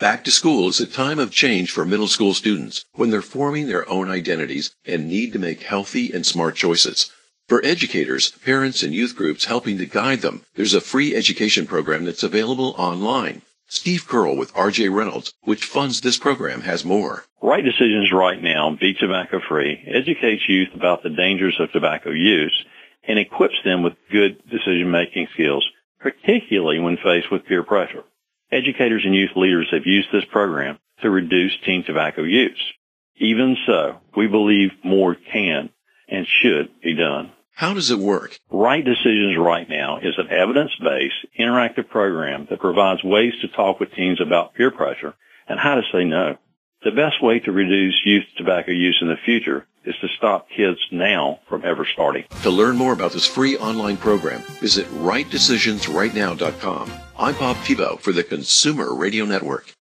Back to school is a time of change for middle school students when they're forming their own identities and need to make healthy and smart choices. For educators, parents, and youth groups helping to guide them, there's a free education program that's available online. Steve Curl with R.J. Reynolds, which funds this program, has more. Right Decisions Right Now, Be Tobacco Free, educates youth about the dangers of tobacco use and equips them with good decision-making skills, particularly when faced with peer pressure. Educators and youth leaders have used this program to reduce teen tobacco use. Even so, we believe more can and should be done. How does it work? Right Decisions Right Now is an evidence-based, interactive program that provides ways to talk with teens about peer pressure and how to say no. The best way to reduce youth tobacco use in the future is to stop kids now from ever starting. To learn more about this free online program, visit rightdecisionsrightnow.com. I'm Bob Thibault for the Consumer Radio Network.